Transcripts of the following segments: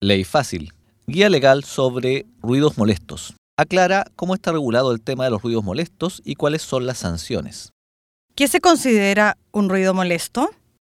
Ley Fácil. Guía legal sobre ruidos molestos. Aclara cómo está regulado el tema de los ruidos molestos y cuáles son las sanciones. ¿Qué se considera un ruido molesto?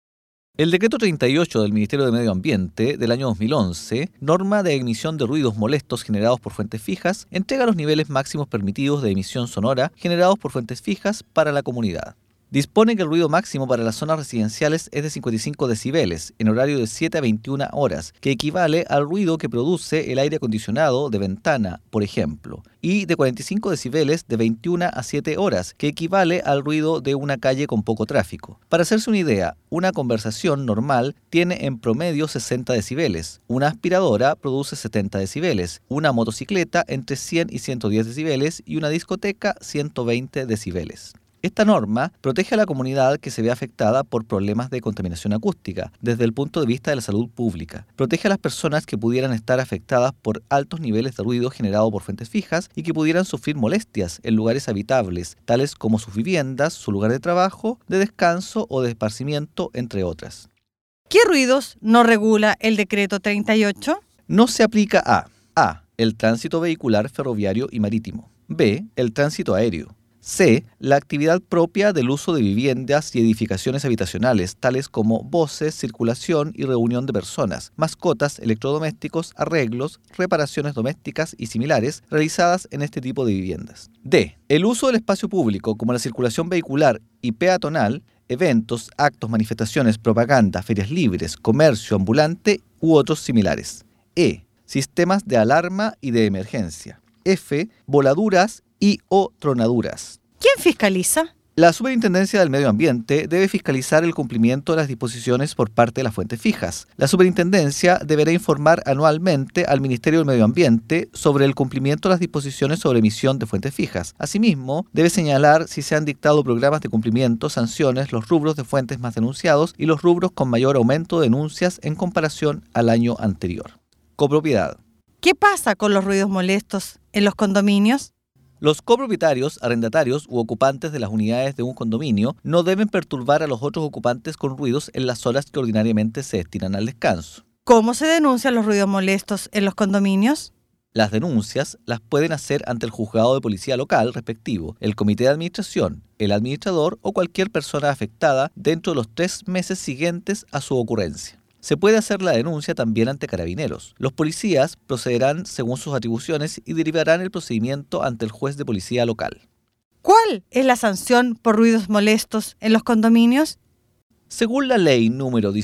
El Decreto 38 del Ministerio de Medio Ambiente del año 2011, norma de emisión de ruidos molestos generados por fuentes fijas, entrega los niveles máximos permitidos de emisión sonora generados por fuentes fijas para la comunidad. Dispone que el ruido máximo para las zonas residenciales es de 55 decibeles en horario de 7 a 21 horas, que equivale al ruido que produce el aire acondicionado de ventana, por ejemplo, y de 45 decibeles de 21 a 7 horas, que equivale al ruido de una calle con poco tráfico. Para hacerse una idea, una conversación normal tiene en promedio 60 decibeles, una aspiradora produce 70 decibeles, una motocicleta entre 100 y 110 decibeles y una discoteca 120 decibeles. Esta norma protege a la comunidad que se ve afectada por problemas de contaminación acústica desde el punto de vista de la salud pública. Protege a las personas que pudieran estar afectadas por altos niveles de ruido generado por fuentes fijas y que pudieran sufrir molestias en lugares habitables, tales como sus viviendas, su lugar de trabajo, de descanso o de esparcimiento, entre otras. ¿Qué ruidos no regula el Decreto 38? No se aplica a. El tránsito vehicular, ferroviario y marítimo. B. El tránsito aéreo. C. La actividad propia del uso de viviendas y edificaciones habitacionales, tales como voces, circulación y reunión de personas, mascotas, electrodomésticos, arreglos, reparaciones domésticas y similares realizadas en este tipo de viviendas. D. El uso del espacio público, como la circulación vehicular y peatonal, eventos, actos, manifestaciones, propaganda, ferias libres, comercio ambulante u otros similares. E. Sistemas de alarma y de emergencia. F. Voladuras y o tronaduras. ¿Quién fiscaliza? La Superintendencia del Medio Ambiente debe fiscalizar el cumplimiento de las disposiciones por parte de las fuentes fijas. La Superintendencia deberá informar anualmente al Ministerio del Medio Ambiente sobre el cumplimiento de las disposiciones sobre emisión de fuentes fijas. Asimismo, debe señalar si se han dictado programas de cumplimiento, sanciones, los rubros de fuentes más denunciados y los rubros con mayor aumento de denuncias en comparación al año anterior. Copropiedad. ¿Qué pasa con los ruidos molestos en los condominios? Los copropietarios, arrendatarios u ocupantes de las unidades de un condominio no deben perturbar a los otros ocupantes con ruidos en las horas que ordinariamente se destinan al descanso. ¿Cómo se denuncian los ruidos molestos en los condominios? Las denuncias las pueden hacer ante el juzgado de policía local respectivo, el comité de administración, el administrador o cualquier persona afectada dentro de los 3 meses siguientes a su ocurrencia. Se puede hacer la denuncia también ante carabineros. Los policías procederán según sus atribuciones y derivarán el procedimiento ante el juez de policía local. ¿Cuál es la sanción por ruidos molestos en los condominios? Según la ley número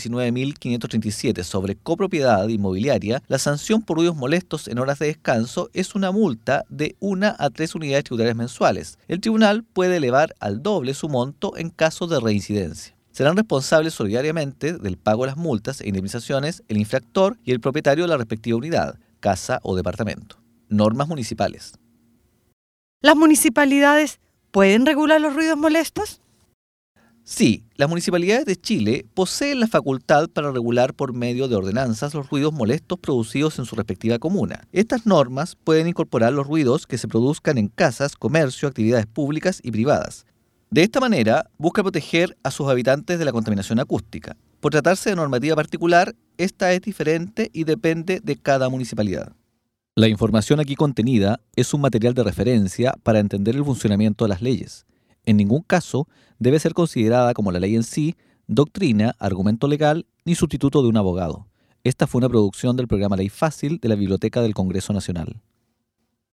19.537 sobre copropiedad inmobiliaria, la sanción por ruidos molestos en horas de descanso es una multa de 1 a 3 unidades tributarias mensuales. El tribunal puede elevar al doble su monto en caso de reincidencia. Serán responsables solidariamente del pago de las multas e indemnizaciones el infractor y el propietario de la respectiva unidad, casa o departamento. Normas municipales. ¿Las municipalidades pueden regular los ruidos molestos? Sí, las municipalidades de Chile poseen la facultad para regular por medio de ordenanzas los ruidos molestos producidos en su respectiva comuna. Estas normas pueden incorporar los ruidos que se produzcan en casas, comercio, actividades públicas y privadas. De esta manera, busca proteger a sus habitantes de la contaminación acústica. Por tratarse de normativa particular, esta es diferente y depende de cada municipalidad. La información aquí contenida es un material de referencia para entender el funcionamiento de las leyes. En ningún caso debe ser considerada como la ley en sí, doctrina, argumento legal ni sustituto de un abogado. Esta fue una producción del programa Ley Fácil de la Biblioteca del Congreso Nacional.